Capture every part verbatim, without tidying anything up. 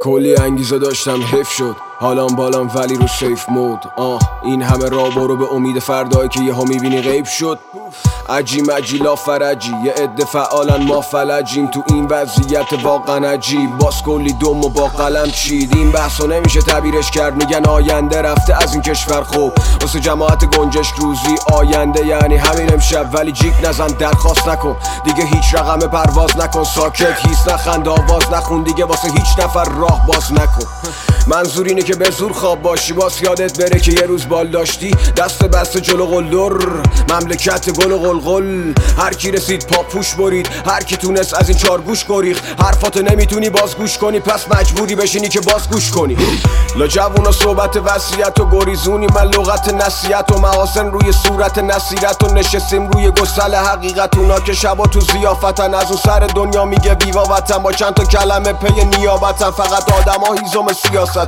کلی انگیزه داشتم حیف شد حالام بالام ولی رو سیف مود. آه این همه راه برو به امید فردایی که یهو میبینی غیب شد. عجی مجی لا فرجی یه عده فعالن ما فلجیم تو این وضعیت واقعا عجیب. باز کلی دم و با قلم چید. این بحثو نمیشه تعبیرش کرد، میگن آینده رفته از این کشور. خوب واسه جماعت گنجشک روزی آینده یعنی همین امشب. ولی جیک نزن درخواست نکن دیگه هیچ رقم پرواز نکن. ساکت هیس نخند آواز نخون دیگه واسه هیچ نفر راه باز نکن. منظور اینه که به زور خواب باشی باز یادت بره که یه روز بال داشتی دست بسته جلو قلدر مملکت گل و قلقل. هر کی رسید پاپوش برید، هر کی تونست از این چار گوش گریخت. حرفاتو نمیتونی باز گوش کنی پس مجبوری بشینی که باز گوش کنی. لا جوونا صحبت وصیت و گریزونی من لغت نصیحت و محاسن روی صورت نصیرت و نشستیم روی گسل حقیقت. اونا که شبا تو ضیافتن از اون سر دنیا میگه ویوا وطن با چند تا کلمه پی نیابتن. فقط آدما هیزم سیاستن.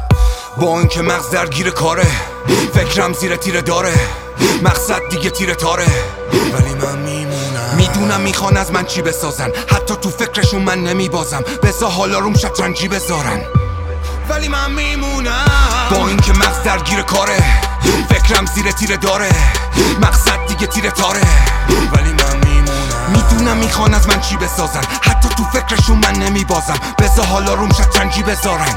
با اینکه مغز درگیر کاره فکرم زیر تیره داره مقصد دیگه تیره تاره ولی من میمونم. میدونم میخوان از من چی بسازن حتی تو فکرشون من نمیبازم بذار حالا روم شطرنجی بذارن ولی من میمونم. با اینکه مغز درگیر کاره فکرم زیر تیره داره مقصد دیگه تیره تاره ولی من میمونم. میدونم میخوان از من چی بسازن حتی تو فکرشون من نمیبازم بذار حالا روم شطرنجی بذارن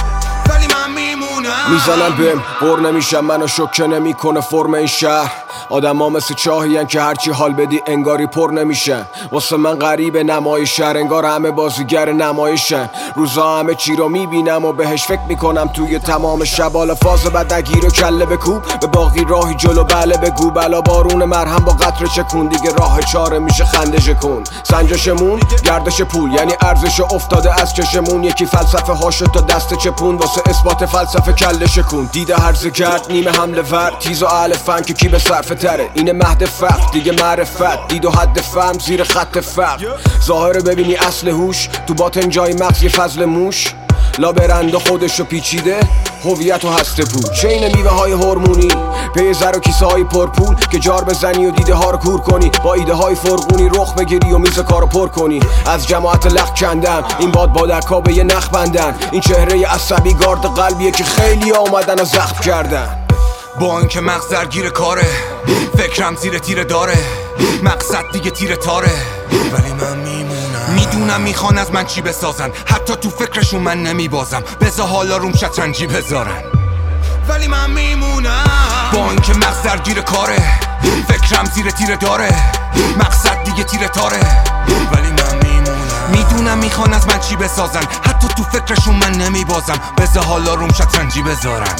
ولی من میمونم. میزنن بهم بر نمیشم منو شوکه نمیکنه فرم این شهر. آدم ها مثل چاهیان که هرچی حال بدی انگاری پر نمیشن. واسه من غریب نمایش شهر انگار همه بازیگر نمایشن. روزا همه چی رو میبینم و بهش فکر میکنم توی تمام شب. حالا فاز بد نگیر و کله بکوب به باقی راهی جلو بله بگو. بلا بارون مرهم با قطره چکون دیگه راه چاره میشه خنده کن. سنجشمون گردش پول یعنی ارزش افتاده از چشمون. یکی فلسفه هاشو تا دست چپون واسه اثبات فلسفه کله شکون. دیده هرزه کرد نیمه حمله ور تیز و اهل فن که کی به صرفه تره. اینه مهد فقر دیگه معرفت دید و حد فهم زیر خط فقر. ظاهره ببینی اصل هوش تو باطن جای مغز یه فضل موش. لا برنده خودشو پیچیده هویت و هسته پول. چین میوه های هورمونی پی زر و کیسه های پرپول که جار بزنی و دیده ها رو کور کنی. با ایده های فرقونی رخ بگیری و میز کارو پر کنی. از جماعت لخ کندم این باد بادرکا به یه نخ بندن. این چهره عصبی گارد قلبیه که خیلی اومدن و زخم کردن. با اینکه مغز درگیر کاره فکرم زیر تیره داره مقصد دیگه تیره تاره ولی من میمونم. میدونم میخوان از من چی بسازن حتی تو فکرشون من نمیبازم بذار حالا روم شطرنجی بذارن ولی من میمونم. با اینکه مغز درگیر کاره فکرم زیر تیره داره مقصد دیگه تیره تاره ولی من میمونم. میدونم میخوان از من چی بسازن حتی تو فکرشون من نمیبازم بذار حالا روم شطرنجی بذارن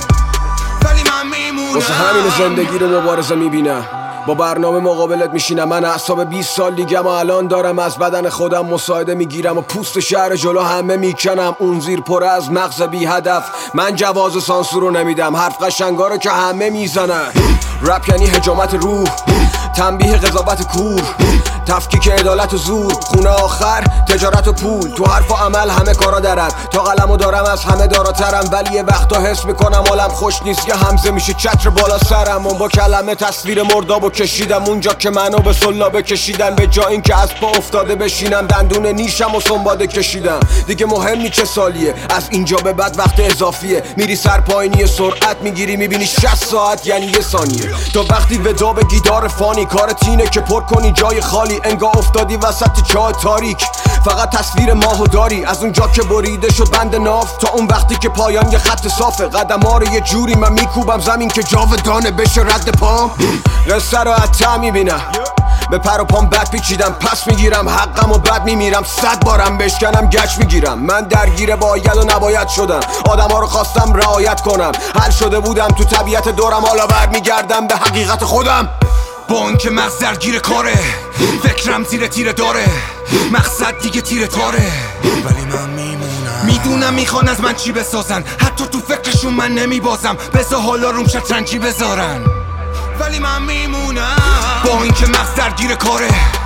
ولی من میمونم. واسه همین زندگی رو مبارزه میبینم با برنامه مقابلت میشینم. من اعصاب بیست سال دیگه ما الان دارم از بدن خودم مساعده میگیرم و پوست شهر جلو همه میکنم. اون زیر پر از مغز بی هدف من جواز سانسور رو نمیدم. حرف قشنگا رو که همه میزنن. رپ یعنی حجامت روح تنبیه قضاوت کور تفکیک عدالت و زور. خونه آخر تجارت و پول تو حرف و عمل همه کارا درم. تا قلمو دارم از همه داراترم ولی یه وقتا حس میکنم حالم خوش نیست که همزه میشه چتر بالا سرم. اون با کلمه تصویر مردابو کشیدم اونجا که منو به سلابه کشیدن. به جا این که از پا افتاده بشینم دندون نیشم و سنباده کشیدم. دیگه مهم نی چه سالیه از اینجا به بعد وقت اضافیه. میری سر پایینی سرعت میگیری میبینی شصت ساعت یعنی یه ثانیه. تا وقتی ودا به گیتار فانی کارت اینه که پر کنی جای خالی. انگار افتادی وسط چاه تاریک فقط تصویر ماهو داری. از اونجا که بریده شد بند ناف تا اون وقتی که پایان یه خط صافه. قدم ها رو یه جوری من میکوبم زمین که جاودانه بشه رد پام. قصه رو حتی میبینم به پر و پام بد پیچیدم پس میگیرم حقم و بد میمیرم. صد بارم بشکنم گچ میگیرم. من درگیر باید و نباید شدم. آدم ها رو خواستم رعایت کنم. حل شده بودم تو طبیعت دورم حالا برمیگردم به حقیقت خودم. با اینکه مغز درگیر کاره فکرم زیر تیره داره مقصد دیگه تیره تاره ولی من میمونم. میدونم میخوان از من چی بسازن حتی تو فکرشون من نمیبازم بذار حالا روم شطرنجی بذارن ولی من میمونم. با اینکه مغز درگیر کاره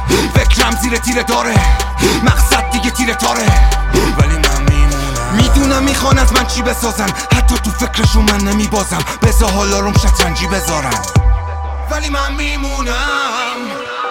فکرم زیر تیره داره مقصد دیگه تیره تاره ولی من میمونم. میدونم میخوان از من چی بسازن حتی تو فکرشون من نمیبازم بذار حالا روم شطرنجی بذارن ولی من میمونم.